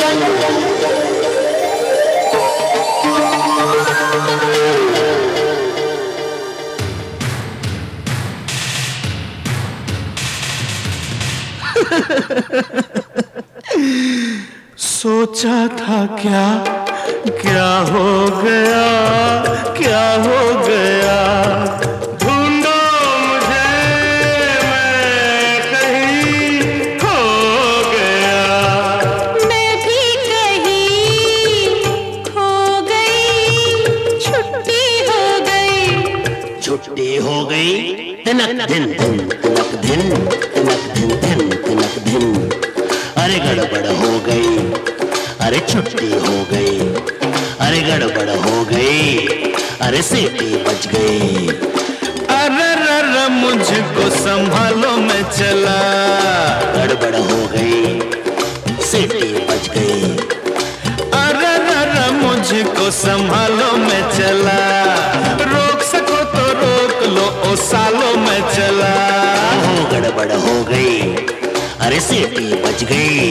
सोचा था क्या क्या हो गया, क्या हो गया, ढूंढो मुझे मैं कहीं खो गया। मैं भी कहीं खो गई, छुट्टी हो गई। छुट्टी हो गई, तिनक दिन तिनक दिन तिनक दिन तिनक दिन। अरे गड़बड़ हो गई, अरे छुट्टी हो गई, अरे गड़बड़ हो गई, अरे सीटी बच गई। अरे रर मुझको संभालो मैं चला, गड़बड़ हो गई, सीटी बच गई। अरे रर मुझको संभालो मैं चला, रोक सको तो रोक लो ओ सालों में चला। हो गड़बड़ हो गई, अरे सीटी बच गई।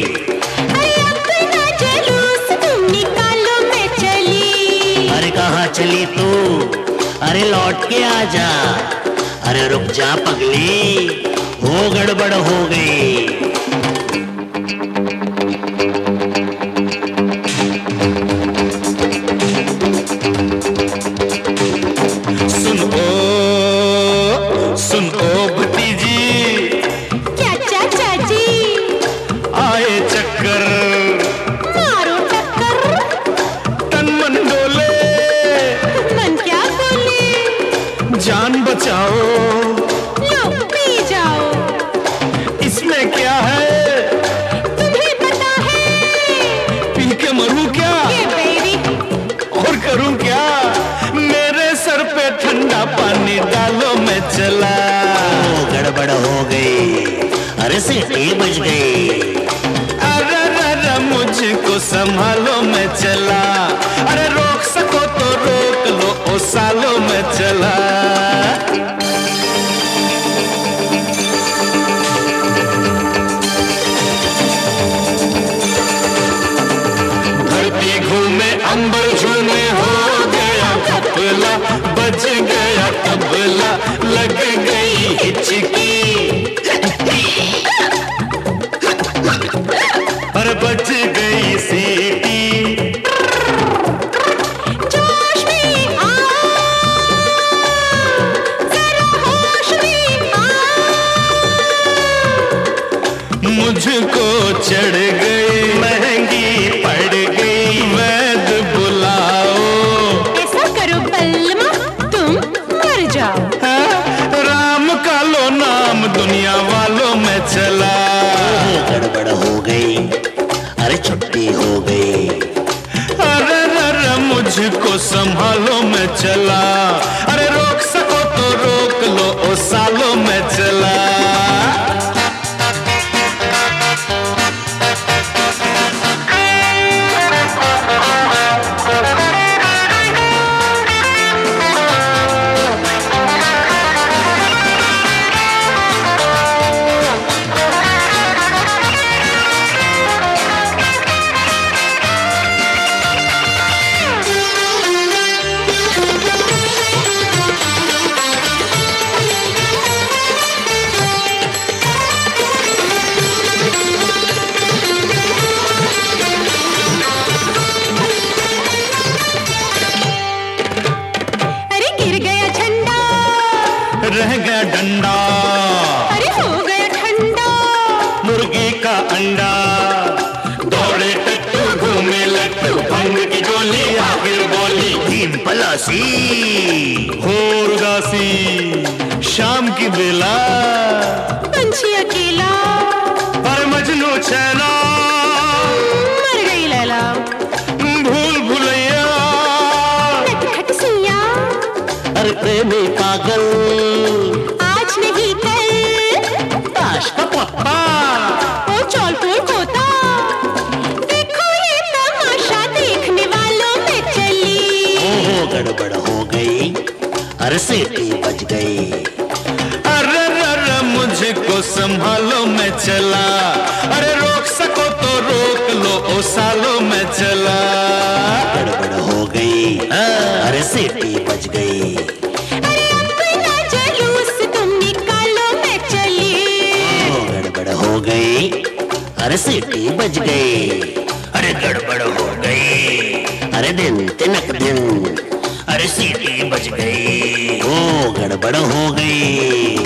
अरे कहाँ चली तू, अरे लौट के आजा, अरे रुक जा पगली, हो गड़बड़ हो गई। सुन ओ भतीजी, क्या चाचा जी आए चक्कर, मारो टक्कर, तन मन डोले, मन क्या बोले, जान बचाओ, लो पी जाओ। इसमें क्या है तुम्हें पता है, पी के मरूं क्या, ये बेबी और करूं क्या, मेरे सर पे ठंडा पानी डालो मैं चला। हो गड़बड़ हो गई, अरे सीटी बच गई। अरे रर मुझको संभालो मैं चला, अरे रोक सको तो रोक लो ओ सालों में चला। धरती घूमे अंबर झूमे, हो गया घपला, बज गया तबला, लग गई हिचकी, और बच गई सीटी। जोश में आओ, जरा होश में आओ। मुझको चढ़ गई, महंगी पड़ गई, वैद्य बुलाओ। ऐसा करो बलमा, तुम मर जाओ। राम का लो नाम दुनिया वालों में चला। गड़बड़ हो गई, अरे छुट्टी हो गई। अरे रर मुझको संभालो मैं चला, अरे रोक सको तो रोक लो ओ सालों में चला। रह गया डंडा, अरे हो गया ठंडा, मुर्गी का अंडा, दौड़े टट्टू घूमे लट्टू, भंग की गोली आखिर बोली, तीन पलासी हो उदासी, शाम की बेला, पंछी अकेला, पर मजनू छैला, मर गई लैला, भूल भुलैया, नटखट सिया, अरे प्रेमी पागल, आज नहीं कल, ताश का पप्पा, ओ चौलपुर कोता, देखो ये तमाशा देखने वालों में चली। ओहो गड़बड़ हो गई, अरे सीटी बज गई। अरे मुझको संभालो मैं चला, अरे रोक सको तो रोक लो ओ सालो अरे सीटी बज गई। अरे अपना जुलूस तुम निकालो मैं चली। ओ गड़बड़ हो गई, अरे सीटी बज गई। अरे गड़बड़ हो गई, अरे दिन तिनक दिन, अरे सीटी बज गई। ओ गड़बड़ हो गई।